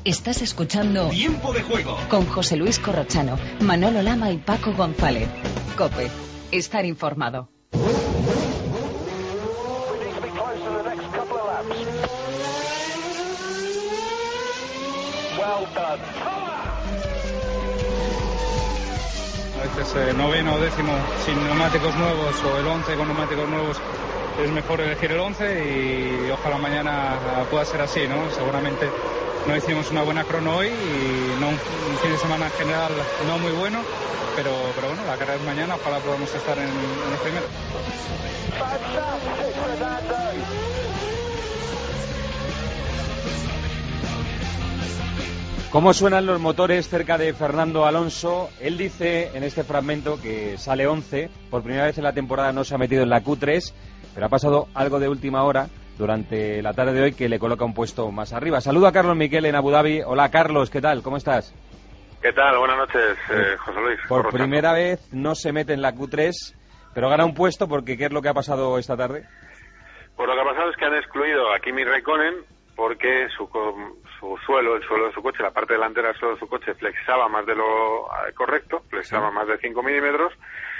Estás escuchando Tiempo de Juego con José Luis Corrochano, Manolo Lama y Paco González. COPE. Estar informado. A veces noveno o décimo sin neumáticos nuevos o el 11 con neumáticos nuevos es mejor elegir el 11 y ojalá mañana pueda ser así, ¿no? Seguramente no hicimos una buena crono hoy y no un fin de semana en general no muy bueno, pero bueno, la carrera es mañana, ojalá podamos estar en los primeros. ¿Cómo suenan los motores cerca de Fernando Alonso? Él dice en este fragmento que sale 11, por primera vez en la temporada no se ha metido en la Q3, pero ha pasado algo de última hora durante la tarde de hoy que le coloca un puesto más arriba. Saludo a Carlos Miquel en Abu Dhabi. Hola Carlos, ¿qué tal? ¿Cómo estás? ¿Qué tal? Buenas noches, José Luis. Por primera vez no se mete en la Q3, pero gana un puesto porque ¿qué es lo que ha pasado esta tarde? Pues lo que ha pasado es que han excluido a Kimi Räikkönen porque su suelo, el suelo de su coche, la parte delantera del suelo de su coche flexaba más de lo correcto, flexaba más de 5 milímetros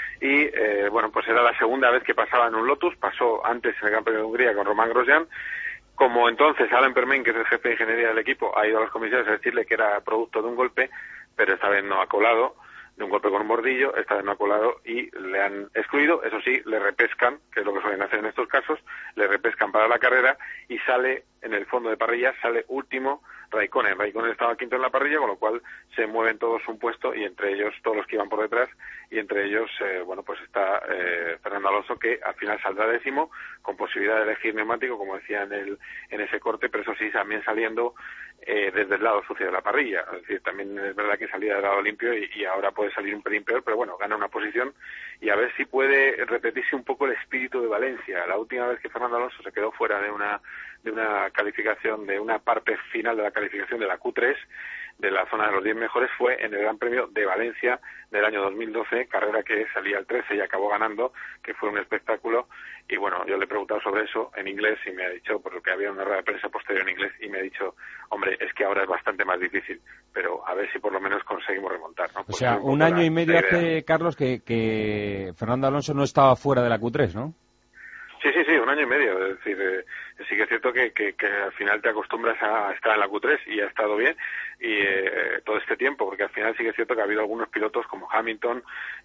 y bueno, pues era la segunda vez que pasaba en un Lotus, pasó antes en el Gran Premio de Hungría con Román Grosjean. Como entonces Alain Permin, que es el jefe de ingeniería del equipo, ha ido a las comisiones a decirle que era producto de un golpe, pero esta vez no ha colado, de un golpe con un bordillo, esta vez no ha colado y le han excluido. Eso sí, le repescan, que es lo que suelen hacer en estos casos, le repescan para la carrera y sale en el fondo de parrilla, sale último Räikkönen. Räikkönen estaba quinto en la parrilla, con lo cual se mueven todos un puesto y entre ellos todos los que iban por detrás y entre ellos, bueno, pues está Fernando Alonso, que al final saldrá décimo con posibilidad de elegir neumático, como decía en ese corte, pero eso sí, también saliendo desde el lado sucio de la parrilla. Es decir, también es verdad que salía del lado limpio y ahora puede salir un pelín peor, pero bueno, gana una posición y a ver si puede repetirse un poco el espíritu de Valencia. La última vez que Fernando Alonso se quedó fuera de una calificación, de una parte final de la calificación de la Q3, de la zona de los 10 mejores, fue en el Gran Premio de Valencia del año 2012, carrera que salía al 13 y acabó ganando, que fue un espectáculo. Y bueno, yo le he preguntado sobre eso en inglés y me ha dicho, porque había una rueda de prensa posterior en inglés, y me ha dicho, hombre, es que ahora es bastante más difícil, pero a ver si por lo menos conseguimos remontar, ¿no? O sea, un año y medio hace, Carlos, que Fernando Alonso no estaba fuera de la Q3, ¿no? Sí, un año y medio. Es decir, sí que es cierto que al final te acostumbras a estar en la Q3 y ha estado bien y todo este tiempo, porque al final sí que es cierto que ha habido algunos pilotos como Hamilton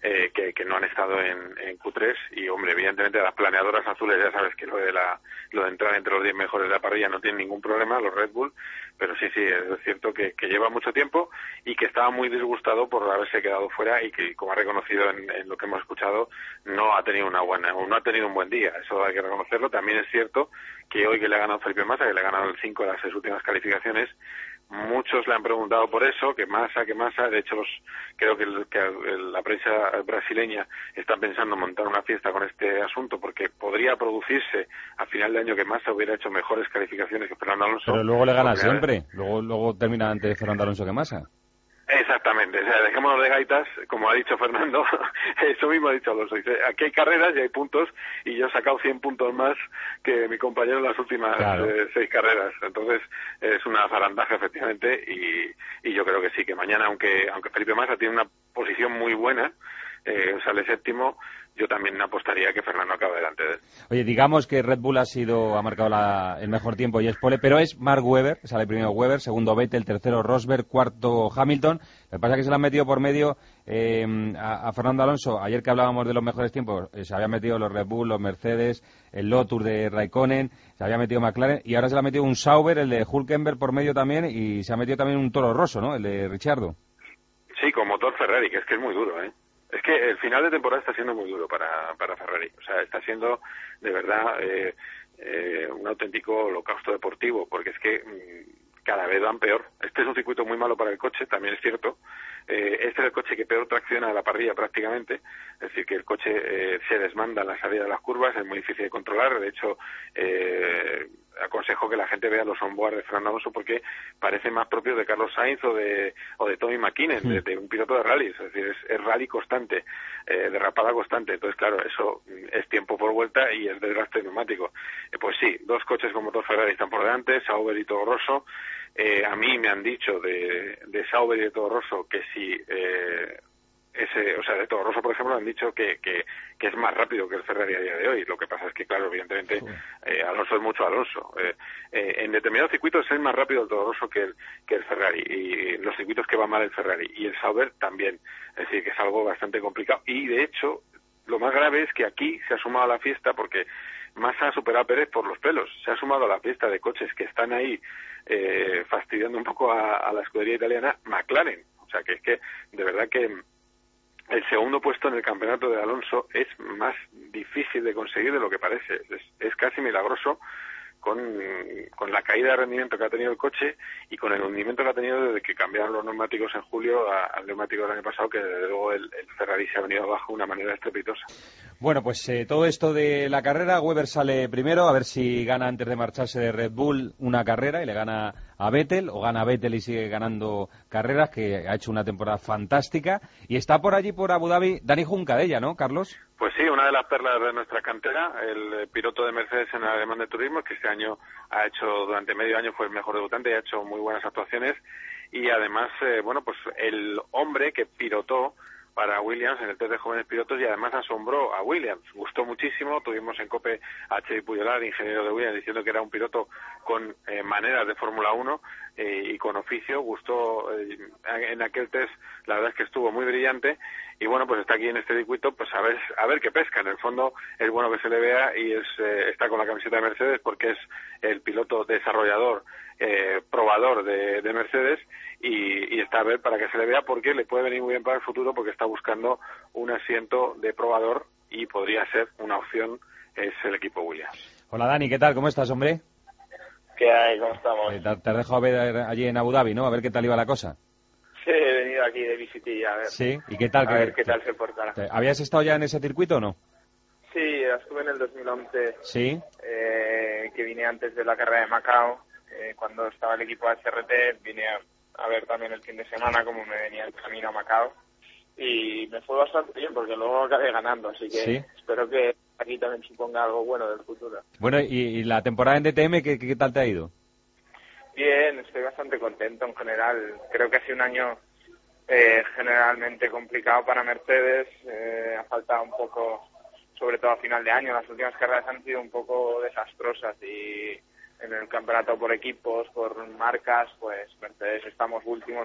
que no han estado en Q3 y, hombre, evidentemente las planeadoras azules, ya sabes que lo de entrar entre los 10 mejores de la parrilla no tiene ningún problema, los Red Bull, pero sí, es cierto que lleva mucho tiempo y que estaba muy disgustado por haberse quedado fuera y que, como ha reconocido en lo que hemos escuchado, no ha tenido un buen día. Eso hay que reconocerlo. También es cierto que hoy que le ha ganado Felipe Massa, que le ha ganado el 5 de las 6 últimas calificaciones, muchos le han preguntado por eso, que Massa, de hecho creo que la prensa brasileña está pensando en montar una fiesta con este asunto, porque podría producirse a final de año que Massa hubiera hecho mejores calificaciones que Fernando Alonso. Pero luego le gana siempre, luego termina antes de Fernando Alonso que Massa. Exactamente, o sea, dejémonos de gaitas, como ha dicho Fernando, eso mismo ha dicho Alonso, dice, aquí hay carreras y hay puntos, y yo he sacado 100 puntos más que mi compañero en las últimas 6 carreras, entonces es una zarandaja efectivamente, y yo creo que sí, que mañana, aunque Felipe Massa tiene una posición muy buena, sale séptimo, yo también apostaría que Fernando acabe delante de él. Oye, digamos que Red Bull ha marcado el mejor tiempo y es pole, pero es Mark Webber, sale primero Webber, segundo Vettel, tercero Rosberg, cuarto Hamilton. Lo que pasa es que se le han metido por medio a Fernando Alonso. Ayer que hablábamos de los mejores tiempos, se habían metido los Red Bull, los Mercedes, el Lotus de Raikkonen, se había metido McLaren y ahora se le ha metido un Sauber, el de Hülkenberg por medio también, y se ha metido también un Toro Rosso, ¿no? El de Ricciardo. Sí, con motor Ferrari, que es muy duro, ¿eh? Es que el final de temporada está siendo muy duro para Ferrari. O sea, está siendo de verdad un auténtico holocausto deportivo, porque es que cada vez van peor. Este es un circuito muy malo para el coche, también es cierto. Este es el coche que peor tracciona a la parrilla prácticamente, es decir, que el coche se desmanda en la salida de las curvas, es muy difícil de controlar. De hecho, aconsejo que la gente vea los onboard de Fernando Alonso porque parece más propio de Carlos Sainz o de Tommy McKinnon, de un piloto de rally, es decir, es rally constante, derrapada constante. Entonces, claro, eso es tiempo por vuelta y es desgaste neumático. Pues sí, 2 coches con motor Ferrari están por delante, Sauber y Toro Rosso. A mí me han dicho de Sauber y de Toro Rosso que si de Toro Rosso, por ejemplo, han dicho que es más rápido que el Ferrari a día de hoy. Lo que pasa es que, claro, evidentemente, Alonso es mucho Alonso. En determinados circuitos es más rápido el Toro Rosso que el Ferrari, y en los circuitos que va mal el Ferrari, y el Sauber también. Es decir, que es algo bastante complicado. Y, de hecho, lo más grave es que aquí se ha sumado a la fiesta, porque Massa ha superado a Pérez por los pelos. Se ha sumado a la fiesta de coches que están ahí fastidiando un poco a la escudería italiana, McLaren. O sea, que es que, de verdad que el segundo puesto en el campeonato de Alonso es más difícil de conseguir de lo que parece. Es casi milagroso con la caída de rendimiento que ha tenido el coche y con el hundimiento que ha tenido desde que cambiaron los neumáticos en julio al neumático del año pasado, que desde luego el Ferrari se ha venido abajo de una manera estrepitosa. Bueno, pues todo esto de la carrera, Webber sale primero, a ver si gana antes de marcharse de Red Bull una carrera y le gana a Vettel, o gana Vettel y sigue ganando carreras, que ha hecho una temporada fantástica. Y está por allí, por Abu Dhabi, Dani Juncadella, ¿no, Carlos? Pues sí, una de las perlas de nuestra cantera, el piloto de Mercedes en el Alemán de Turismo, que este año ha hecho, durante medio año fue el mejor debutante y ha hecho muy buenas actuaciones. Y además, pues el hombre que pilotó para Williams en el test de jóvenes pilotos, y además asombró a Williams, gustó muchísimo. Tuvimos en COPE a Xavi Pujolar, ingeniero de Williams, diciendo que era un piloto con maneras de Fórmula 1 y con oficio. Gustó en aquel test, la verdad es que estuvo muy brillante, y bueno, pues está aquí en este circuito, pues a ver qué pesca. En el fondo es bueno que se le vea, y está con la camiseta de Mercedes porque es el piloto desarrollador, probador de Mercedes, y está a ver para que se le vea, porque le puede venir muy bien para el futuro, porque está buscando un asiento de probador y podría ser una opción, es el equipo Williams. Hola Dani, ¿qué tal? ¿Cómo estás, hombre? ¿Qué hay? ¿Cómo estamos? Te has dejado ver allí en Abu Dhabi, ¿no? A ver qué tal iba la cosa. Sí, he venido aquí de visitilla, a ver. Sí, ¿y qué tal? A ver qué tal se portará. ¿Habías estado ya en ese circuito o no? Sí, estuve en el 2011. Sí. Que vine antes de la carrera de Macao, cuando estaba el equipo HRT, vine a ver también el fin de semana cómo me venía el camino a Macao, y me fue bastante bien porque luego acabé ganando, así que ¿sí? Espero que aquí también suponga algo bueno del futuro. Bueno, ¿y la temporada en DTM qué tal te ha ido? Bien, estoy bastante contento en general. Creo que ha sido un año generalmente complicado para Mercedes. Ha faltado un poco, sobre todo a final de año. Las últimas carreras han sido un poco desastrosas, y en el campeonato por equipos, por marcas, pues Mercedes estamos últimos.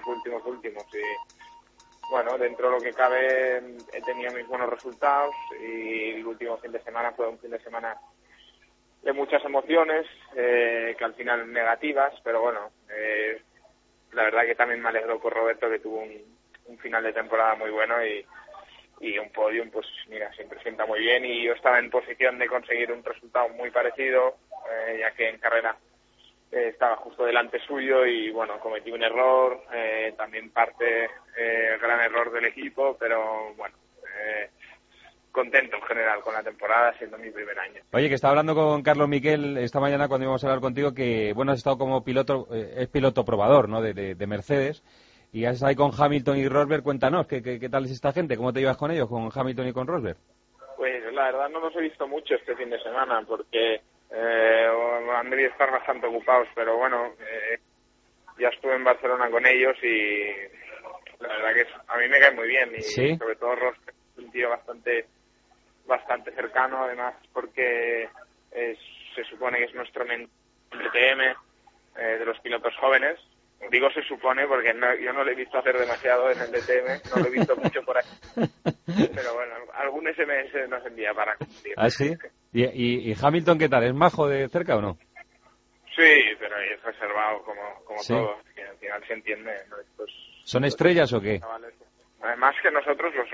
Y bueno, dentro de lo que cabe he tenido mis buenos resultados, y el último fin de semana fue un fin de semana de muchas emociones, que al final negativas, pero bueno, la verdad que también me alegró por Roberto, que tuvo un final de temporada muy bueno, y un podium, pues mira, siempre sienta muy bien, y yo estaba en posición de conseguir un resultado muy parecido, ya que en carrera estaba justo delante suyo, y bueno, cometí un error, también parte gran error del equipo, pero bueno, contento en general con la temporada, siendo mi primer año. Oye, que estaba hablando con Carlos Miquel esta mañana cuando íbamos a hablar contigo, que bueno, has estado como piloto, es piloto probador, ¿no?, de Mercedes, y has estado ahí con Hamilton y Rosberg. Cuéntanos, ¿qué tal es esta gente? ¿Cómo te llevas con ellos, con Hamilton y con Rosberg? Pues la verdad no los he visto mucho este fin de semana, porque han debido estar bastante ocupados, pero bueno, ya estuve en Barcelona con ellos, y la verdad que a mí me cae muy bien, y ¿sí? Sobre todo Rosberg es un tío bastante cercano, además porque se supone que es nuestro mentor en DTM, de los pilotos jóvenes. Digo se supone porque yo no lo he visto hacer demasiado en el DTM, no lo he visto mucho por ahí, pero bueno, algún SMS nos envía para cumplir. ¿Ah, sí? ¿Y Hamilton qué tal? ¿Es majo de cerca o no? Sí, pero es reservado como ¿sí? Todos, que al final se entiende, ¿no? ¿Son estrellas o qué? Además que nosotros lo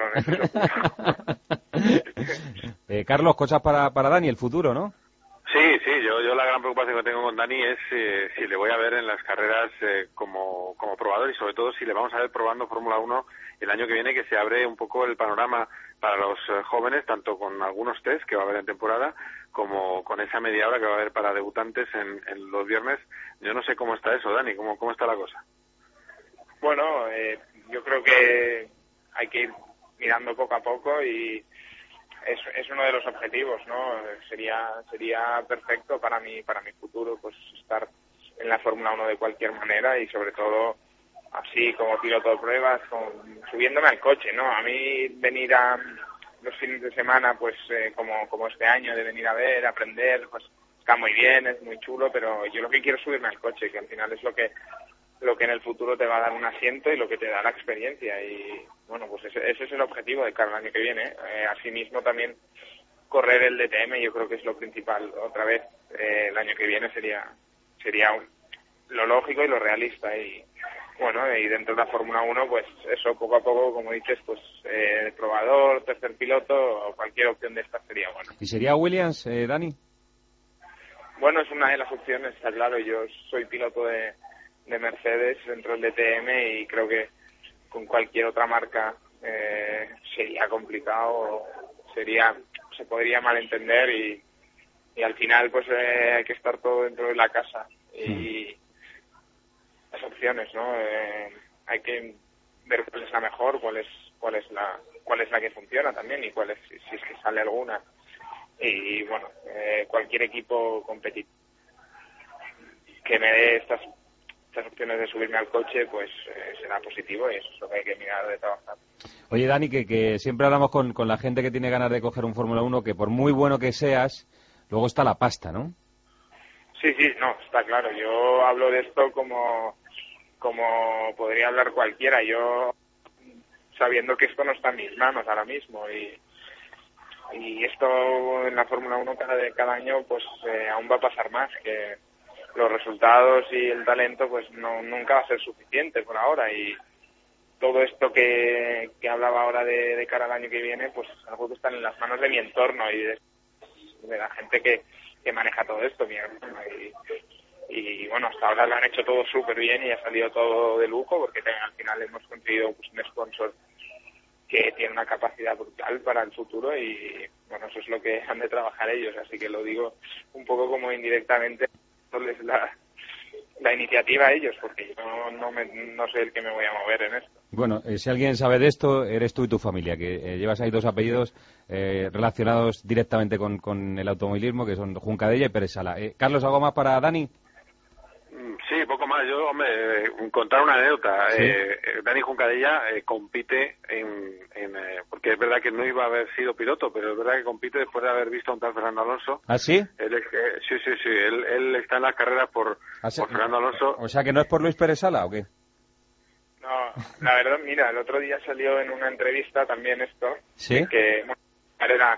son. Carlos, cosas para Dani, el futuro, ¿no? Sí, yo la gran preocupación que tengo con Dani es si le voy a ver en las carreras como probador, y sobre todo si le vamos a ver probando Fórmula 1 el año que viene, que se abre un poco el panorama para los jóvenes, tanto con algunos test que va a haber en temporada, como con esa media hora que va a haber para debutantes en los viernes. Yo no sé cómo está eso, Dani, cómo está la cosa. Bueno, yo creo que hay que ir mirando poco a poco y es uno de los objetivos, ¿no? Sería perfecto para mi futuro, pues estar en la Fórmula 1 de cualquier manera y sobre todo así como piloto de pruebas, subiéndome al coche, ¿no? A mí venir a los fines de semana, pues como este año, de venir a ver, aprender, pues está muy bien, es muy chulo, pero yo lo que quiero es subirme al coche, que al final es lo que en el futuro te va a dar un asiento y lo que te da la experiencia. Y bueno, pues ese es el objetivo de cara al año que viene. Asimismo también correr el DTM, yo creo que es lo principal. Otra vez, el año que viene sería lo lógico y lo realista. Y bueno, y dentro de la Fórmula 1, pues eso, poco a poco, como dices, pues probador, tercer piloto o cualquier opción de estas sería buena. ¿Y sería Williams, Dani? Bueno, es una de las opciones, está claro. Yo soy piloto de Mercedes dentro del DTM y creo que con cualquier otra marca sería complicado, se podría malentender y al final pues hay que estar todo dentro de la casa y las opciones, ¿no? Hay que ver cuál es la mejor, cuál es la que funciona también y cuál es, si es que sale alguna. Y bueno, cualquier equipo competitivo que me dé estas opciones de subirme al coche, pues será positivo y eso es lo que hay que mirar de trabajar. Oye, Dani, que siempre hablamos con la gente que tiene ganas de coger un Fórmula 1, que por muy bueno que seas, luego está la pasta, ¿no? Sí, no, está claro. Yo hablo de esto como podría hablar cualquiera, yo sabiendo que esto no está en mis manos ahora mismo y esto en la Fórmula 1 cada año pues aún va a pasar más, que los resultados y el talento pues nunca va a ser suficiente por ahora y todo esto que hablaba ahora de cara al año que viene pues algo que está en las manos de mi entorno y de la gente que maneja todo esto, mi hermano, y bueno, hasta ahora lo han hecho todo súper bien y ha salido todo de lujo porque al final hemos conseguido pues, un sponsor que tiene una capacidad brutal para el futuro y bueno, eso es lo que han de trabajar ellos, así que lo digo un poco como indirectamente darles la iniciativa a ellos, porque yo no sé el que me voy a mover en esto. Bueno, si alguien sabe de esto, eres tú y tu familia, que llevas ahí dos apellidos relacionados directamente con el automovilismo, que son Juncadella y Pérez Sala. Carlos, ¿algo más para Dani? Sí, poco más. Yo, hombre, contar una anécdota. ¿Sí? Dani Juncadella compite porque es verdad que no iba a haber sido piloto, pero es verdad que compite después de haber visto a un tal Fernando Alonso. ¿Ah, sí? Sí. Él está en las carreras por Fernando Alonso. O sea, ¿que no es por Luis Pérez Sala o qué? No, la verdad, mira, el otro día salió en una entrevista también esto. ¿Sí? Que, bueno, era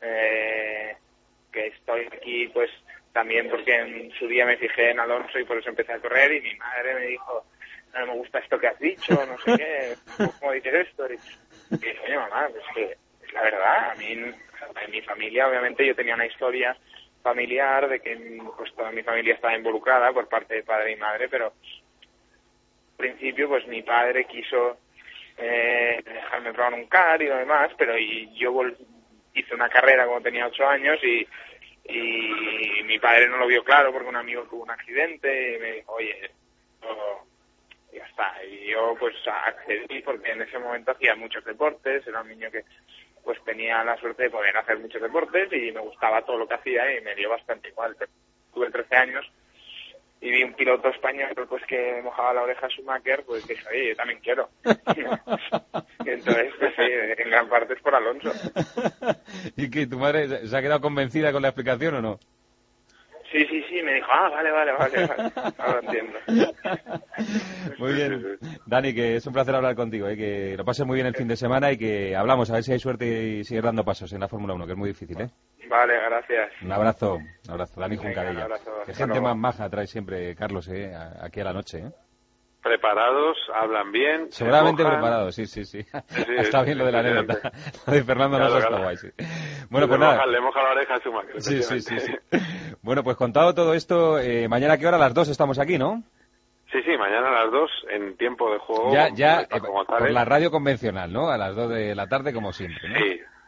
que estoy aquí, pues, también porque en su día me fijé en Alonso y por eso empecé a correr y mi madre me dijo, no me gusta esto que has dicho, no sé qué, ¿cómo dices esto? Y dije, oye, mamá, pues que es la verdad, a mí, en mi familia, obviamente, yo tenía una historia familiar de que pues toda mi familia estaba involucrada por parte de padre y madre, pero al principio, pues mi padre quiso dejarme probar un car y lo demás, pero yo hice una carrera cuando tenía 8 años y mi padre no lo vio claro porque un amigo tuvo un accidente y me dijo, oye, ya está. Y yo pues accedí porque en ese momento hacía muchos deportes, era un niño que pues tenía la suerte de poder hacer muchos deportes y me gustaba todo lo que hacía y me dio bastante igual. Tuve 13 años y vi un piloto español pues que mojaba la oreja a Schumacher, pues dije, oye, yo también quiero. Entonces, pues sí, en gran parte es por Alonso. ¿Y que tu madre se ha quedado convencida con la explicación o no? Sí, me dijo, vale, ahora entiendo. Muy bien. Dani, que es un placer hablar contigo, que lo pases muy bien el fin de semana y que hablamos, a ver si hay suerte y sigues dando pasos en la Fórmula 1, que es muy difícil, ¿eh? Vale, gracias. Un abrazo, Dani Juncadella. Un abrazo. Qué gente más maja trae siempre Carlos, aquí a la noche, ¿eh? Preparados, hablan bien. Seguramente preparados, sí. Está bien lo de la anécdota. Lo de Fernando no está guay, sí. Bueno, pues nada. Le moja la oreja a Schumacher. Sí. Bueno, pues contado todo esto, mañana a qué hora, a las 2 estamos aquí, ¿no? Sí, mañana a las 2 en tiempo de juego. Ya por la radio convencional, ¿no? A las 2 de la tarde como siempre, ¿no?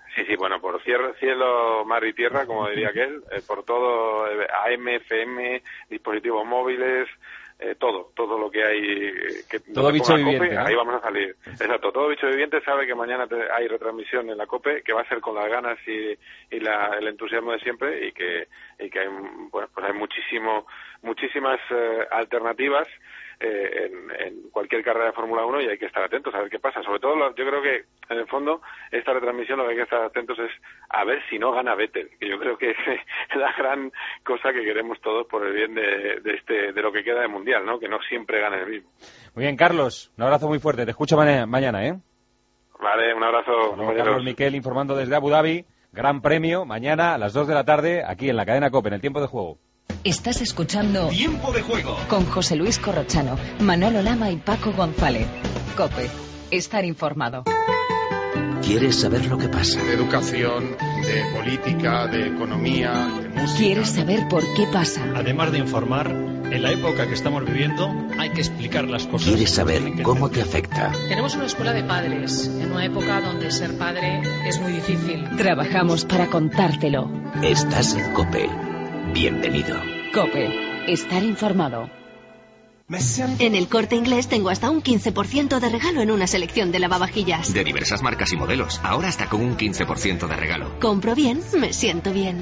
Sí, bueno, por cielo, mar y tierra, como diría aquel, por todo, AM, FM, dispositivos móviles, todo lo que hay, que todo bicho viviente, COPE, ¿no? Ahí vamos a salir. Exacto, todo bicho viviente sabe que mañana hay retransmisión en la COPE, que va a ser con las ganas y el entusiasmo de siempre, y que hay, bueno, pues hay muchísimas alternativas en cualquier carrera de Fórmula 1, y hay que estar atentos a ver qué pasa. Sobre todo, yo creo que en el fondo esta retransmisión lo que hay que estar atentos es a ver si no gana Vettel, que yo creo que es la gran cosa que queremos todos por el bien de lo que queda de mundial, ¿no? Que no siempre gane el mismo. Muy bien, Carlos, un abrazo muy fuerte. Te escucho mañana, ¿eh? Vale, un abrazo. Carlos Miquel informando desde Abu Dhabi. Gran premio mañana a las 2 de la tarde aquí en la cadena COPE, en el tiempo de juego. Estás escuchando Tiempo de Juego con José Luis Corrochano, Manolo Lama y Paco González. COPE. Estar informado. ¿Quieres saber lo que pasa? De educación, de política, de economía, de música. ¿Quieres saber por qué pasa? Además de informar, en la época que estamos viviendo hay que explicar las cosas. ¿Quieres saber cómo te afecta? Tenemos una escuela de padres, en una época donde ser padre es muy difícil. Trabajamos para contártelo. Estás en COPE. Bienvenido. COPE. Estar informado. En El Corte Inglés tengo hasta un 15% de regalo en una selección de lavavajillas. De diversas marcas y modelos. Ahora hasta con un 15% de regalo. Compro bien, me siento bien.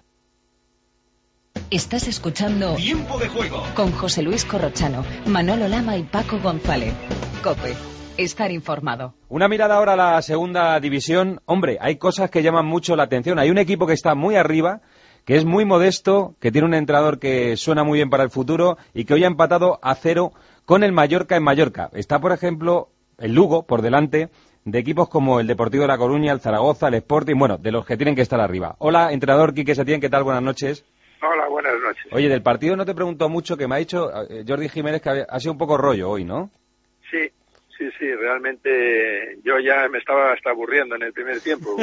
Estás escuchando Tiempo de Juego con José Luis Corrochano, Manolo Lama y Paco González. COPE. Estar informado. Una mirada ahora a la segunda división. Hombre, hay cosas que llaman mucho la atención. Hay un equipo que está muy arriba, que es muy modesto, que tiene un entrenador que suena muy bien para el futuro y que hoy ha empatado a 0 con el Mallorca en Mallorca. Está, por ejemplo, el Lugo por delante de equipos como el Deportivo de La Coruña, el Zaragoza, el Sporting, bueno, de los que tienen que estar arriba. Hola, entrenador Quique Setién, ¿qué tal? Buenas noches. Hola, buenas noches. Oye, del partido no te pregunto mucho, que me ha dicho Jordi Jiménez que ha sido un poco rollo hoy, ¿no? Sí, realmente yo ya me estaba hasta aburriendo en el primer tiempo,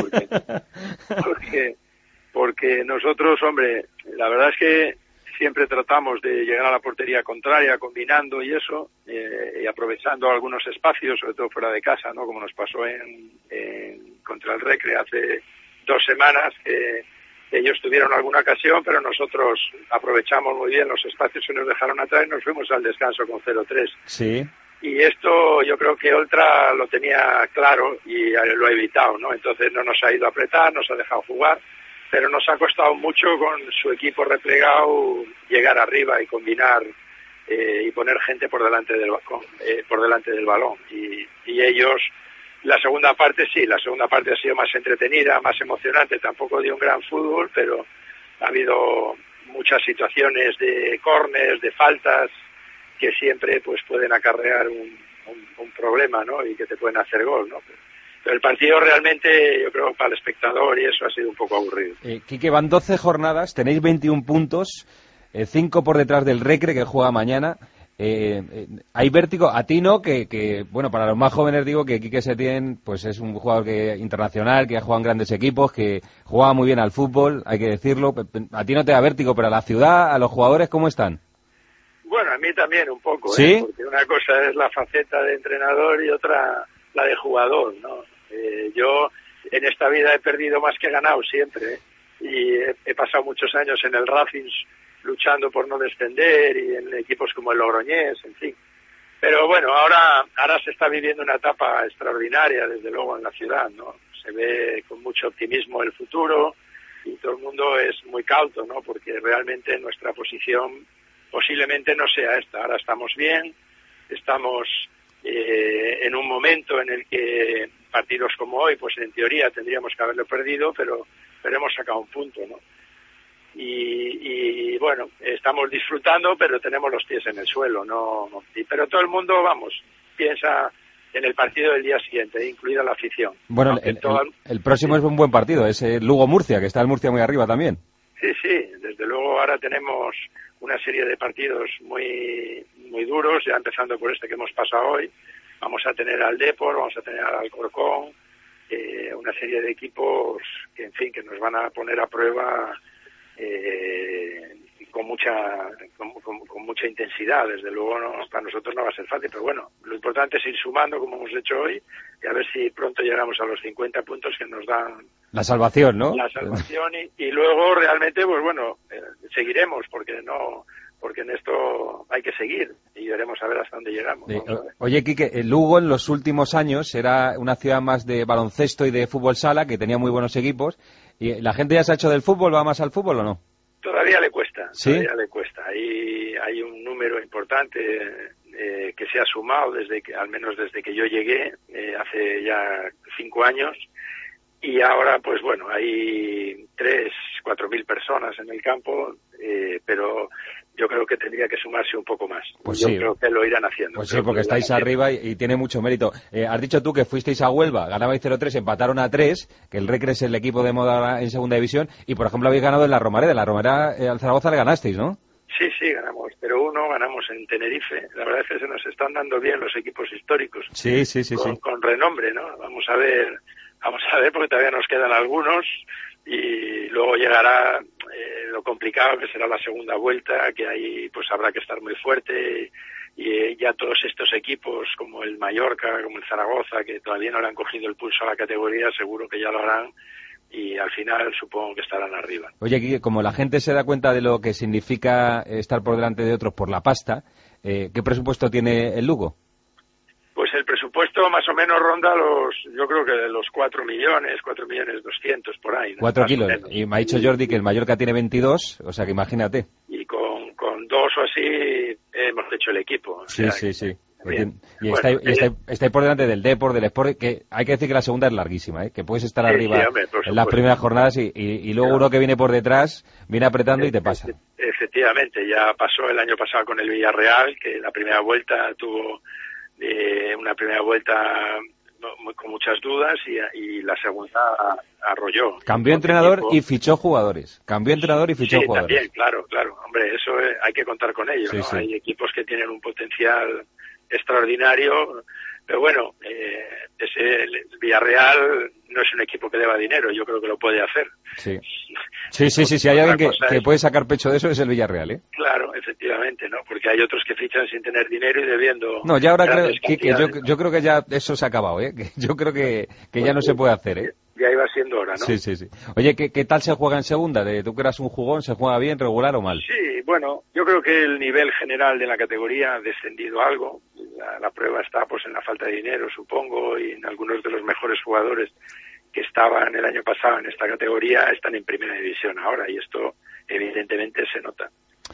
porque nosotros, hombre, la verdad es que siempre tratamos de llegar a la portería contraria, combinando y eso, y aprovechando algunos espacios, sobre todo fuera de casa, ¿no? Como nos pasó contra el Recre hace 2 semanas, que ellos tuvieron alguna ocasión, pero nosotros aprovechamos muy bien los espacios que nos dejaron atrás y nos fuimos al descanso con 0-3. Sí. Y esto yo creo que Oltra lo tenía claro y lo ha evitado, ¿no? Entonces no nos ha ido a apretar, nos ha dejado jugar, pero nos ha costado mucho con su equipo replegado llegar arriba y combinar y poner gente por delante del balón. Y ellos, la segunda parte ha sido más entretenida, más emocionante, tampoco dio un gran fútbol, pero ha habido muchas situaciones de córners, de faltas, que siempre pues pueden acarrear un problema, ¿no? Y que te pueden hacer gol, ¿no? Pero el partido realmente, yo creo, para el espectador y eso ha sido un poco aburrido. Quique, van 12 jornadas, tenéis 21 puntos, 5 por detrás del Recre, que juega mañana. Hay vértigo. A ti no, que bueno, para los más jóvenes digo que Quique Setién pues es un jugador internacional, que ha jugado en grandes equipos, que juega muy bien al fútbol, hay que decirlo. A ti no te da vértigo, pero a la ciudad, a los jugadores, ¿cómo están? Bueno, a mí también un poco, ¿Sí? Porque una cosa es la faceta de entrenador y otra la de jugador, ¿no? Yo en esta vida he perdido más que ganado siempre, y he pasado muchos años en el Racing luchando por no descender y en equipos como el Logroñés, en fin. Pero bueno, ahora se está viviendo una etapa extraordinaria, desde luego, en la ciudad, ¿no? Se ve con mucho optimismo el futuro y todo el mundo es muy cauto, ¿no? Porque realmente nuestra posición posiblemente no sea esta. Ahora estamos bien, estamos en un momento en el que partidos como hoy, pues en teoría tendríamos que haberlo perdido, pero hemos sacado un punto, ¿no? Y bueno, estamos disfrutando, pero tenemos los pies en el suelo, ¿no? Pero todo el mundo, vamos, piensa en el partido del día siguiente, incluida la afición. Bueno, el próximo es un buen partido, es Lugo-Murcia, que está el Murcia muy arriba también. Sí, desde luego ahora tenemos una serie de partidos muy duros, ya empezando por este que hemos pasado hoy. Vamos a tener al Depor, vamos a tener al Alcorcón, una serie de equipos que, en fin, que nos van a poner a prueba con mucha intensidad. Desde luego para nosotros no va a ser fácil, pero bueno, lo importante es ir sumando como hemos hecho hoy y a ver si pronto llegamos a los 50 puntos que nos dan la salvación, ¿no? La salvación y luego realmente, pues bueno, seguiremos porque en esto hay que seguir y veremos a ver hasta dónde llegamos. Oye, Quique, el Lugo en los últimos años era una ciudad más de baloncesto y de fútbol sala, que tenía muy buenos equipos. ¿Y la gente ya se ha hecho del fútbol? ¿Va más al fútbol o no? Todavía le cuesta, ¿sí? Todavía le cuesta. Hay un número importante que se ha sumado al menos desde que yo llegué, hace ya 5 años. Y ahora, pues bueno, hay 3.000-4.000 personas en el campo, pero yo creo que tendría que sumarse un poco más. Pues yo sí. Creo que lo irán haciendo. Pues sí, porque estáis arriba y tiene mucho mérito. Has dicho tú que fuisteis a Huelva, ganabais 0-3, empataron a 3, que el Recre es el equipo de moda en segunda división, y por ejemplo habéis ganado en la Romareda. La Romareda al Zaragoza le ganasteis, ¿no? Sí, ganamos, pero ganamos en Tenerife. La verdad es que se nos están dando bien los equipos históricos. Sí. Con renombre, ¿no? Vamos a ver porque todavía nos quedan algunos y luego llegará lo complicado que será la segunda vuelta, que ahí pues habrá que estar muy fuerte y ya todos estos equipos como el Mallorca, como el Zaragoza, que todavía no le han cogido el pulso a la categoría, seguro que ya lo harán y al final supongo que estarán arriba. Oye, Quique, como la gente se da cuenta de lo que significa estar por delante de otros por la pasta, ¿qué presupuesto tiene el Lugo? Pues el presupuesto más o menos ronda yo creo que los 4.200.000 por ahí, ¿no? 4 kilos. Y me ha dicho Jordi que el Mallorca tiene 22, o sea que imagínate. Y con 2 o así hemos hecho el equipo. Sí. Y estáis por delante del Depor, del Sport, que hay que decir que la segunda es larguísima, que puedes estar arriba en las primeras jornadas y luego uno que viene por detrás viene apretando y te pasa. Efectivamente, ya pasó el año pasado con el Villarreal, que la primera vuelta tuvo una primera vuelta con muchas dudas y la segunda arrolló. Cambió entrenador y fichó jugadores. También, claro. Hombre, eso hay que contar con ello, ¿no? Sí. Hay equipos que tienen un potencial extraordinario, pero bueno, el Villarreal no es un equipo que deba dinero, yo creo que lo puede hacer. Sí, si hay alguien que puede sacar pecho de eso es el Villarreal, ¿eh? Claro, efectivamente, ¿no? Porque hay otros que fichan sin tener dinero y debiendo... No, ya ahora creo que yo creo que ya eso se ha acabado, ¿eh? Que yo creo que ya no se puede hacer, ¿eh? Ya iba siendo hora, ¿no? Sí. Oye, ¿qué tal se juega en segunda? ¿Tú que eras un jugón, se juega bien, regular o mal? Sí, bueno, yo creo que el nivel general de la categoría ha descendido algo. La prueba está pues en la falta de dinero, supongo, y en algunos de los mejores jugadores que estaban el año pasado en esta categoría están en primera división ahora, y esto evidentemente se nota.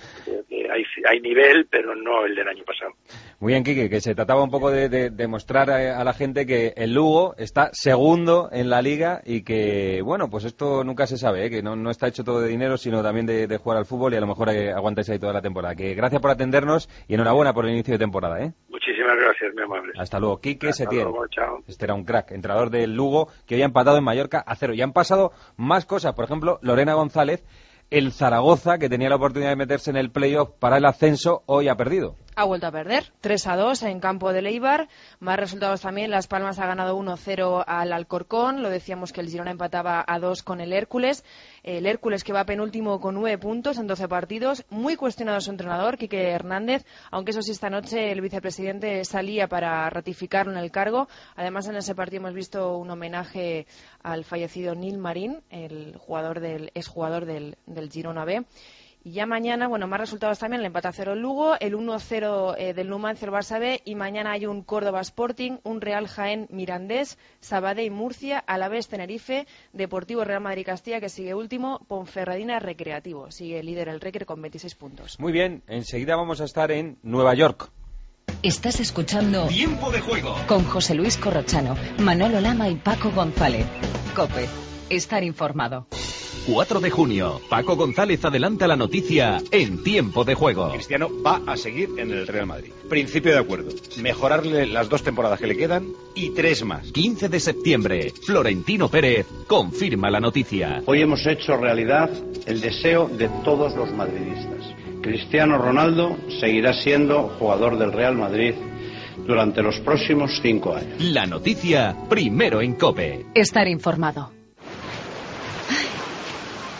Hay nivel, pero no el del año pasado. Muy bien, Quique, que se trataba un poco de mostrar a la gente que el Lugo está segundo en la liga y que, bueno, pues esto nunca se sabe, que no está hecho todo de dinero, sino también de jugar al fútbol, y a lo mejor aguantáis ahí toda la temporada. Que gracias por atendernos y enhorabuena por el inicio de temporada, ¿eh? Muchísimas gracias, muy amable. Hasta luego. Quique Setién. Hasta luego, chao. Este era un crack, entrenador del Lugo, que hoy ha empatado en Mallorca a 0. Y han pasado más cosas, por ejemplo, Lorena González, el Zaragoza, que tenía la oportunidad de meterse en el playoff para el ascenso, hoy ha perdido. Ha vuelto a perder, 3-2 en campo de Eibar. Más resultados también, Las Palmas ha ganado 1-0 al Alcorcón. Lo decíamos que el Girona empataba a 2 con el Hércules. El Hércules, que va penúltimo con 9 puntos en 12 partidos. Muy cuestionado su entrenador, Quique Hernández, aunque eso sí, esta noche el vicepresidente salía para ratificarlo en el cargo. Además, en ese partido hemos visto un homenaje al fallecido Nil Marín, el exjugador del Girona B. Y ya mañana, más resultados también, el empate a 0 el Lugo, el 1-0 del Numancia el Barça B, y mañana hay un Córdoba Sporting, un Real Jaén Mirandés, Sabadell Murcia, Alavés Tenerife, Deportivo Real Madrid Castilla, que sigue último, Ponferradina Recreativo, sigue líder el Recre con 26 puntos. Muy bien, enseguida vamos a estar en Nueva York. Estás escuchando Tiempo de Juego con José Luis Corrochano, Manolo Lama y Paco González. COPE, estar informado. 4 de junio, Paco González adelanta la noticia en Tiempo de Juego. Cristiano va a seguir en el Real Madrid. Principio de acuerdo. Mejorarle las 2 temporadas que le quedan y 3 más. 15 de septiembre, Florentino Pérez confirma la noticia. Hoy hemos hecho realidad el deseo de todos los madridistas. Cristiano Ronaldo seguirá siendo jugador del Real Madrid durante los próximos 5 años. La noticia primero en COPE. Estar informado.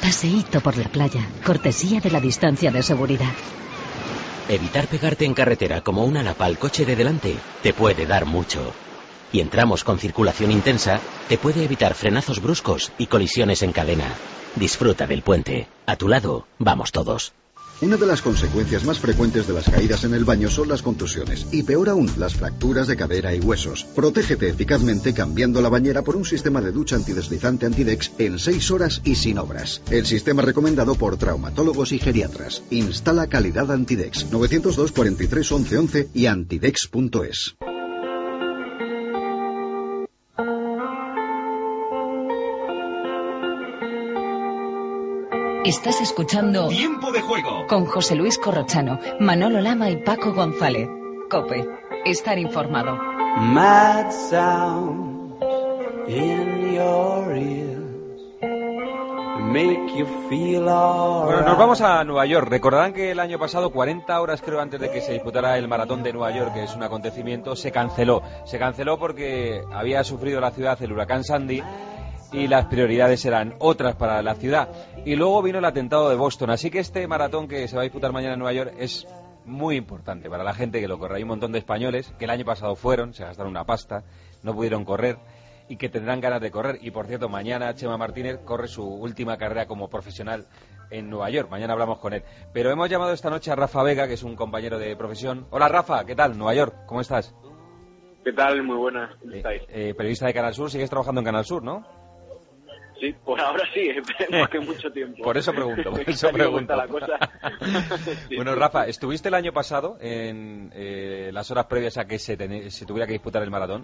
paseíto por la playa, cortesía de la distancia de seguridad. Evitar pegarte en carretera como una lapa al coche de delante te puede dar mucho. Y en tramos con circulación intensa te puede evitar frenazos bruscos y colisiones en cadena. Disfruta del puente. A tu lado, vamos todos. Una de las consecuencias más frecuentes de las caídas en el baño son las contusiones y peor aún, las fracturas de cadera y huesos. Protégete eficazmente cambiando la bañera por un sistema de ducha antideslizante Antidex en 6 horas y sin obras. El sistema recomendado por traumatólogos y geriatras. Instala calidad Antidex. 902 43 11 11 y antidex.es. Estás escuchando Tiempo de Juego con José Luis Corrochano, Manolo Lama y Paco González. COPE. Estar informado. Mad sound in your ears make you feel alright. Bueno, nos vamos a Nueva York. Recordarán que el año pasado, 40 horas creo antes de que se disputara el maratón de Nueva York, que es un acontecimiento, se canceló. Se canceló porque había sufrido la ciudad el huracán Sandy y las prioridades eran otras para la ciudad. Y luego vino el atentado de Boston. Así que este maratón que se va a disputar mañana en Nueva York es muy importante para la gente que lo corre. Hay un montón de españoles que el año pasado fueron, se gastaron una pasta, no pudieron correr y que tendrán ganas de correr. Y por cierto, mañana Chema Martínez corre su última carrera como profesional en Nueva York. Mañana hablamos con él. Pero hemos llamado esta noche a Rafa Vega, que es un compañero de profesión. Hola Rafa, ¿qué tal? Nueva York, ¿cómo estás? ¿Qué tal? Muy buenas, ¿cómo estáis? Periodista de Canal Sur, sigues trabajando en Canal Sur, ¿no? Sí, por ahora sí, esperemos que mucho tiempo. Por eso pregunto. La cosa. Sí. Bueno, Rafa, ¿estuviste el año pasado en las horas previas a que se tuviera que disputar el maratón?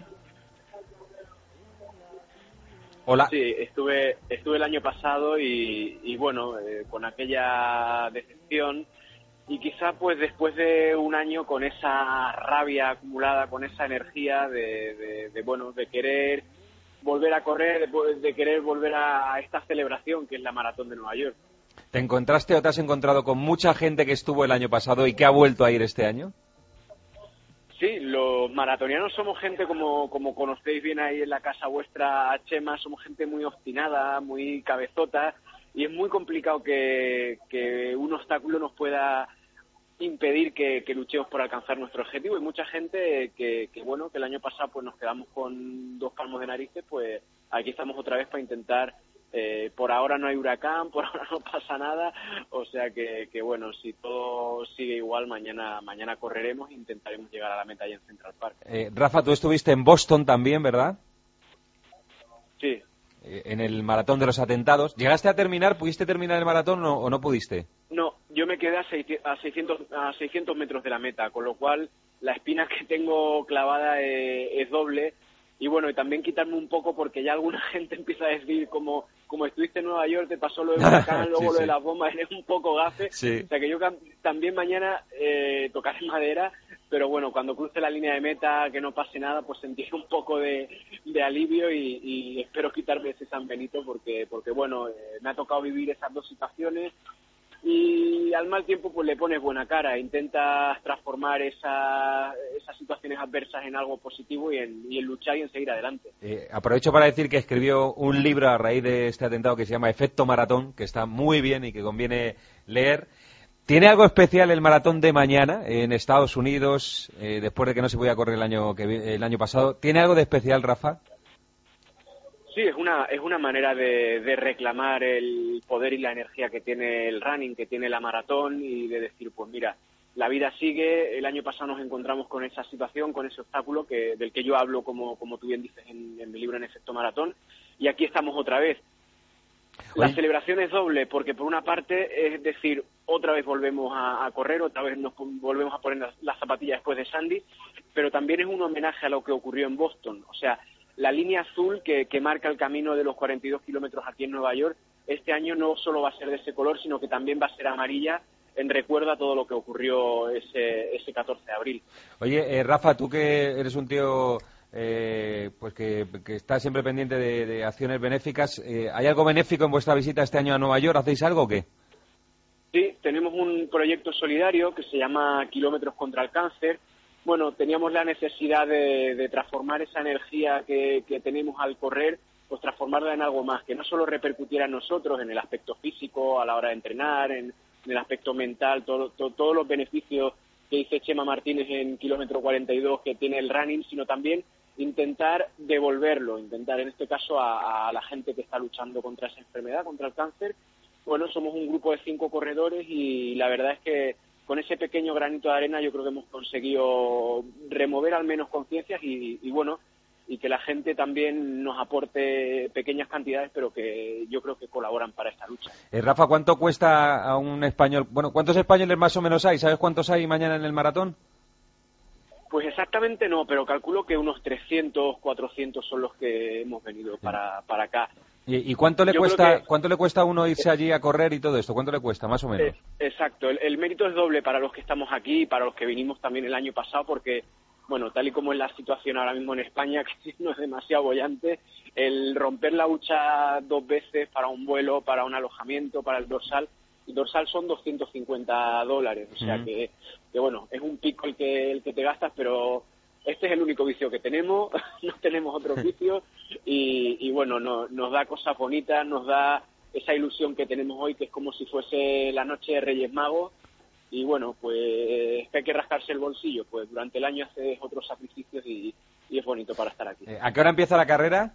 Hola. Sí, estuve el año pasado y bueno, con aquella decepción y quizá pues después de un año con esa rabia acumulada, con esa energía de querer volver a correr, de querer volver a esta celebración que es la Maratón de Nueva York. ¿Te encontraste o te has encontrado con mucha gente que estuvo el año pasado y que ha vuelto a ir este año? Sí, los maratonianos somos gente, como conocéis bien ahí en la casa vuestra, Chema, somos gente muy obstinada, muy cabezota, y es muy complicado que un obstáculo nos pueda impedir que luchemos por alcanzar nuestro objetivo. Y mucha gente que el año pasado pues nos quedamos con 2 palmos de narices, pues aquí estamos otra vez para intentar. Por ahora no hay huracán, por ahora no pasa nada, o sea que bueno, si todo sigue igual, mañana correremos e intentaremos llegar a la meta allá en Central Park. Rafa, tú estuviste en Boston también, ¿verdad? Sí. En el maratón de los atentados. ¿Llegaste a terminar? ¿Pudiste terminar el maratón o no pudiste? No, yo me quedé a 600 metros de la meta, con lo cual la espina que tengo clavada es doble. Y bueno, y también quitarme un poco porque ya alguna gente empieza a decir como estuviste en Nueva York, te pasó lo de huracán, luego lo de las bombas, eres un poco gafe. Sí. O sea que yo también mañana tocaré madera, pero bueno, cuando cruce la línea de meta, que no pase nada, pues sentiré un poco de alivio y espero quitarme ese San Benito porque bueno, me ha tocado vivir esas 2 situaciones. Y al mal tiempo pues le pones buena cara, intentas transformar esas situaciones adversas en algo positivo y en luchar y en seguir adelante. Aprovecho para decir que escribió un libro a raíz de este atentado que se llama Efecto Maratón, que está muy bien y que conviene leer. ¿Tiene algo especial el maratón de mañana en Estados Unidos, después de que no se podía correr el año pasado? ¿Tiene algo de especial, Rafa? Sí, es una manera de reclamar el poder y la energía que tiene el running, que tiene la maratón, y de decir, pues mira, la vida sigue. El año pasado nos encontramos con esa situación, con ese obstáculo del que yo hablo, como tú bien dices en mi libro, en Efecto Maratón, y aquí estamos otra vez. La celebración es doble, porque por una parte es decir, otra vez volvemos a correr, otra vez nos volvemos a poner las zapatillas después de Sandy, pero también es un homenaje a lo que ocurrió en Boston. O sea, la línea azul que marca el camino de los 42 kilómetros aquí en Nueva York, este año no solo va a ser de ese color, sino que también va a ser amarilla, en recuerdo a todo lo que ocurrió ese 14 de abril. Oye, Rafa, tú que eres un tío pues que está siempre pendiente de acciones benéficas, ¿hay algo benéfico en vuestra visita este año a Nueva York? ¿Hacéis algo o qué? Sí, tenemos un proyecto solidario que se llama Kilómetros contra el Cáncer. Bueno, teníamos la necesidad de transformar esa energía que tenemos al correr, pues transformarla en algo más, que no solo repercutiera en nosotros, en el aspecto físico, a la hora de entrenar, en el aspecto mental, todos los beneficios que dice Chema Martínez en kilómetro 42 que tiene el running, sino también intentar devolverlo, intentar en este caso a la gente que está luchando contra esa enfermedad, contra el cáncer. Bueno, somos un grupo de 5 corredores y la verdad es que con ese pequeño granito de arena yo creo que hemos conseguido remover al menos conciencias y bueno, y que la gente también nos aporte pequeñas cantidades, pero que yo creo que colaboran para esta lucha. Rafa, ¿cuánto cuesta a un español? Bueno, ¿cuántos españoles más o menos hay? ¿Sabes cuántos hay mañana en el maratón? Pues exactamente no, pero calculo que unos 300, 400 son los que hemos venido para acá. ¿Y cuánto le cuesta a uno irse allí a correr y todo esto? ¿Cuánto le cuesta, más o menos? Exacto, el mérito es doble para los que estamos aquí y para los que vinimos también el año pasado, porque bueno, tal y como es la situación ahora mismo en España, que no es demasiado bollante, el romper la hucha 2 veces para un vuelo, para un alojamiento, para el dorsal son $250, o sea que bueno, es un pico el que te gastas, pero este es el único vicio que tenemos, no tenemos otro vicio y bueno, nos da cosas bonitas, nos da esa ilusión que tenemos hoy, que es como si fuese la noche de Reyes Magos. Y bueno, pues que hay que rascarse el bolsillo, pues durante el año haces otros sacrificios y es bonito para estar aquí. ¿A qué hora empieza la carrera?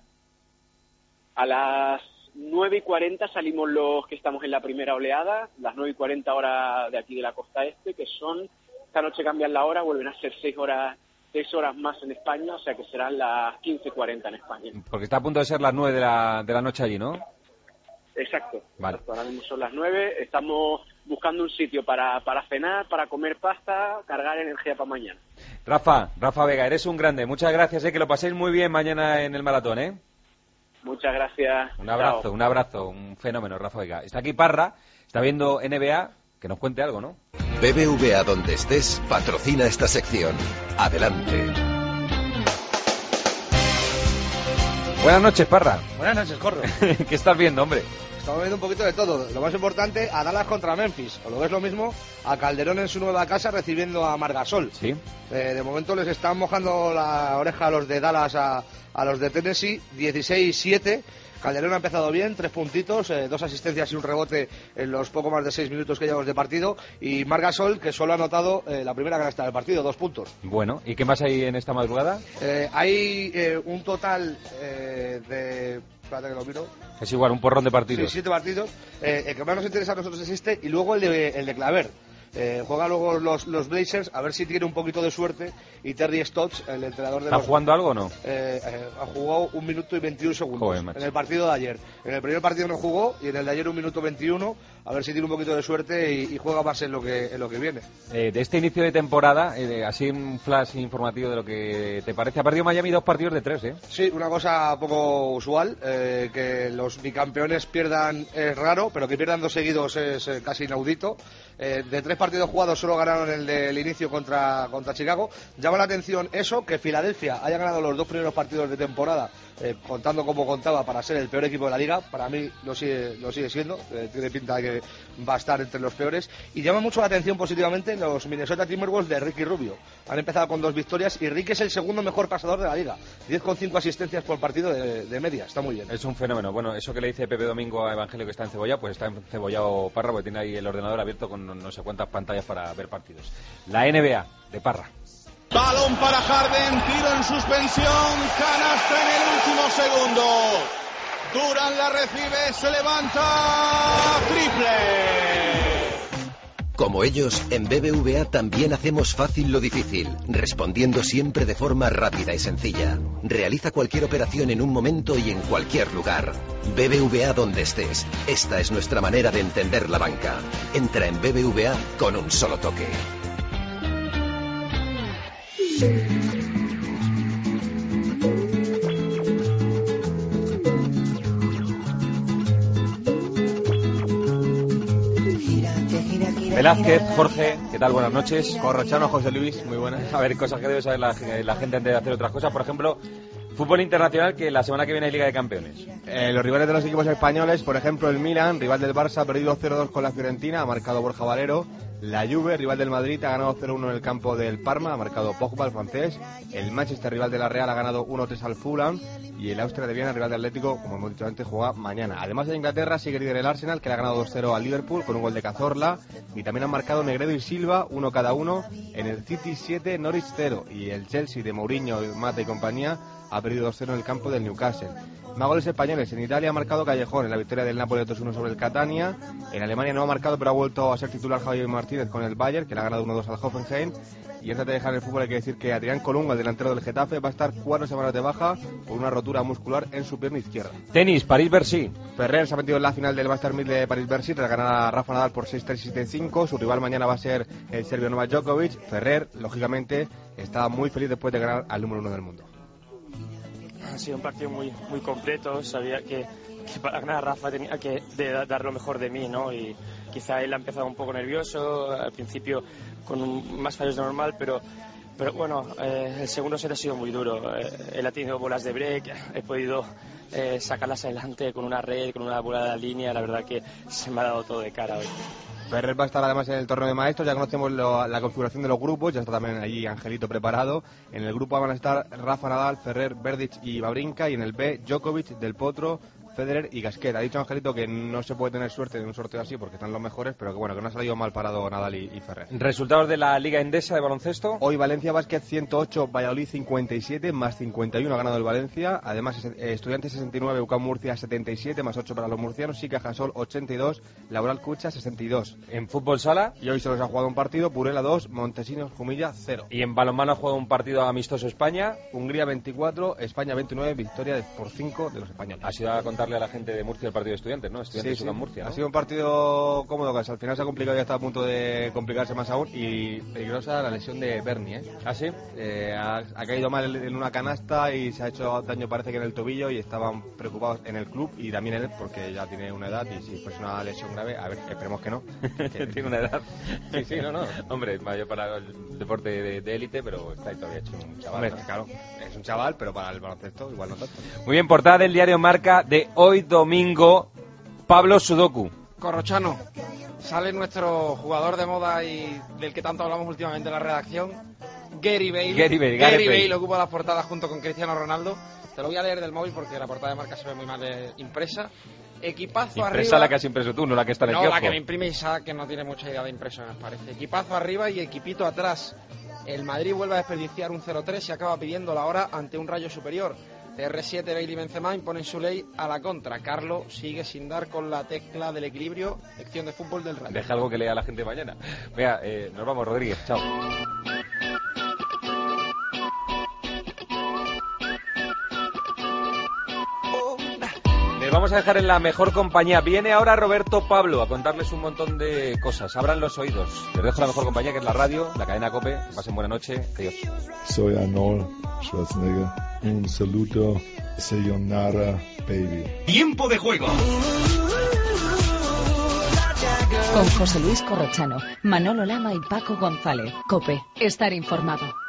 A las 9:40 salimos los que estamos en la primera oleada, las 9:40 horas de aquí de la costa este, que son, esta noche cambian la hora, vuelven a ser 6 horas más en España, o sea que serán las 15:40 en España. Porque está a punto de ser las 9 de la noche allí, ¿no? Exacto. Vale. Exacto. Ahora mismo son las 9, estamos buscando un sitio para cenar, para comer pasta, cargar energía para mañana. Rafa Vega, eres un grande. Muchas gracias, que lo paséis muy bien mañana en el maratón, ¿eh? Muchas gracias. Un abrazo, Chao. un abrazo, un fenómeno, Rafa Vega. Está aquí Parra, está viendo NBA, que nos cuente algo, ¿no? BBVA, donde estés, patrocina esta sección. Adelante. Buenas noches, Parra. Buenas noches, Corro. ¿Qué estás viendo, hombre? Estamos viendo un poquito de todo. Lo más importante, a Dallas contra Memphis. O lo ves lo mismo, a Calderón en su nueva casa recibiendo a Margasol. Sí. De momento les están mojando la oreja a los de Dallas, a los de Tennessee, 16-7. Calderón ha empezado bien, 3 puntitos, 2 asistencias y un rebote en los poco más de 6 minutos que llevamos de partido. Y Margasol, que solo ha anotado la primera canasta del partido, 2 puntos. Bueno, ¿y qué más hay en esta madrugada? Hay un total de... Espérate que lo miro. Es igual, un porrón de partidos. Sí, 7 partidos. El que más nos interesa a nosotros es este, y luego el de Claver. Juega luego los Blazers, a ver si tiene un poquito de suerte, y Terry Stotts, el entrenador de ¿Está jugando algo o no? Ha jugado 1 minuto y 21 segundos. Joder, en el partido de ayer. En el primer partido no jugó, y en el de ayer 1 minuto 21, a ver si tiene un poquito de suerte y juega más en lo que viene. De este inicio de temporada, así un flash informativo de lo que te parece. Ha perdido Miami 2 partidos de 3, ¿eh? Sí, una cosa poco usual, que los bicampeones pierdan es raro, pero que pierdan 2 seguidos es casi inaudito. De 3 partidos jugados solo ganaron el del inicio contra Chicago. Llama la atención eso, que Filadelfia haya ganado los 2 primeros partidos de temporada, contando como contaba, para ser el peor equipo de la liga. Para mí lo sigue siendo, tiene pinta de que va a estar entre los peores. Y llama mucho la atención positivamente los Minnesota Timberwolves de Ricky Rubio. Han empezado con 2 victorias y Ricky es el segundo mejor pasador de la liga, 10,5 asistencias por partido de media, está muy bien. Es un fenómeno. Bueno, eso que le dice Pepe Domingo a Evangelio, que está encebollado, pues está encebollado Parra, porque tiene ahí el ordenador abierto con no sé cuántas pantallas para ver partidos. La NBA de Parra. Balón para Harden, tiro en suspensión, canasta en el último segundo. Durant la recibe, se levanta, triple. Como ellos, en BBVA también hacemos fácil lo difícil, respondiendo siempre de forma rápida y sencilla. Realiza cualquier operación en un momento y en cualquier lugar. BBVA, donde estés. Esta es nuestra manera de entender la banca. Entra en BBVA con un solo toque. Velázquez, Jorge, ¿qué tal? Buenas noches. Corrochano, José Luis, muy buenas. A ver, cosas que debe saber la gente antes de hacer otras cosas. Por ejemplo, fútbol internacional, que la semana que viene hay Liga de Campeones. Los rivales de los equipos españoles, por ejemplo, el Milan, rival del Barça, ha perdido 0-2 con la Fiorentina, ha marcado Borja Valero. La Juve, rival del Madrid, ha ganado 0-1 en el campo del Parma, ha marcado Pogba, el francés. El Manchester, rival de la Real, ha ganado 1-3 al Fulham. Y el Austria de Viena, rival del Atlético, como hemos dicho antes, juega mañana. Además de Inglaterra, sigue líder el Arsenal, que le ha ganado 2-0 al Liverpool con un gol de Cazorla. Y también han marcado Negredo y Silva, uno cada uno. En el City 7, Norwich 0. Y el Chelsea de Mourinho, Mata y compañía ha perdido 2-0 en el campo del Newcastle. Más goles españoles. En Italia ha marcado Callejón en la victoria del Napoli 2-1 sobre el Catania. En Alemania no ha marcado, pero ha vuelto a ser titular Javier Martínez con el Bayern, que le ha ganado 1-2 al Hoffenheim. Y antes de dejar el fútbol hay que decir que Adrián Colunga, el delantero del Getafe, va a estar 4 semanas de baja por una rotura muscular en su pierna izquierda. Tenis, París-Bercy. Ferrer se ha metido en la final del Master 1000 de París-Bercy tras ganar a Rafa Nadal por 6-3 y 7-5. Su rival mañana va a ser el serbio Novak Djokovic. Ferrer, lógicamente, está muy feliz después de ganar al número 1 del mundo. Ha sido un partido muy completo. Sabía que para ganar a Rafa tenía que dar lo mejor de mí, ¿no? Y quizá él ha empezado un poco nervioso, al principio con más fallos de normal, pero bueno, el segundo set ha sido muy duro. Él ha tenido bolas de break, he podido sacarlas adelante con una red, con una bola de línea. La verdad que se me ha dado todo de cara hoy. Ferrer va a estar además en el torneo de maestros. Ya conocemos la configuración de los grupos, ya está también allí Angelito preparado. En el grupo A van a estar Rafa Nadal, Ferrer, Berdych y Wawrinka, y en el B Djokovic, Del Potro, Federer y Gasquet. Ha dicho Angelito que no se puede tener suerte en un sorteo así porque están los mejores, pero que bueno, que no ha salido mal parado Nadal y Ferrer. ¿Resultados de la Liga Endesa de baloncesto? Hoy Valencia Basket 108, Valladolid 57, más 51 ha ganado el Valencia. Además Estudiantes 69, UCAM Murcia 77, más 8 para los murcianos. Sica Jasol 82, Laboral Cucha 62. ¿En fútbol sala? Y hoy se los ha jugado un partido, Purela 2, Montesinos Jumilla 0. ¿Y en balonmano ha jugado un partido amistoso España? Hungría 24, España 29, victoria por 5 de los españoles. Ha sido a contarle a la gente de Murcia el partido de Estudiantes, ¿no? Estudiantes sí, UCAM Murcia, ¿no? Ha sido un partido cómodo, que al final se ha complicado y ya está a punto de complicarse más aún. Y peligrosa la lesión de Berni, ¿eh? ¿Ah, sí? Ha caído mal en una canasta y se ha hecho daño, parece que en el tobillo, y estaban preocupados en el club y también él, porque ya tiene una edad y si fuese una lesión grave, a ver, esperemos que no. Tiene una edad. Sí, no. Hombre, es mayor para el deporte de élite, pero está ahí todavía hecho un chaval. Hombre, ¿no? Claro, es un chaval, pero para el baloncesto igual no tanto. Muy bien, portada del diario Marca de hoy domingo, Pablo Sudoku. Corrochano, sale nuestro jugador de moda y del que tanto hablamos últimamente en la redacción, Gary Bale. Gary Bale ocupa las portadas junto con Cristiano Ronaldo. Te lo voy a leer del móvil porque la portada de Marca se ve muy mal impresa. Equipazo impresa arriba. La que has impreso tú, no la que está en el No, kiosco. la que me imprime Isaac, que no tiene mucha idea de impresión, me parece. Equipazo arriba y equipito atrás. El Madrid vuelve a desperdiciar un 0-3 y acaba pidiendo la hora ante un Rayo superior. CR7, Bale y Benzema imponen su ley a la contra. Carlo sigue sin dar con la tecla del equilibrio. Lección de fútbol del Rayo. Deja algo que lea la gente mañana. Venga, nos vamos, Rodríguez. Chao. Les vamos a dejar en la mejor compañía. Viene ahora Roberto Pablo a contarles un montón de cosas. Abran los oídos. Les dejo la mejor compañía, que es la radio, la cadena COPE. Pasen buena noche. Adiós. Soy Arnold Schwarzenegger. Un saludo, sayonara, baby. Tiempo de juego. Con José Luis Corrochano, Manolo Lama y Paco González. COPE. Estar informado.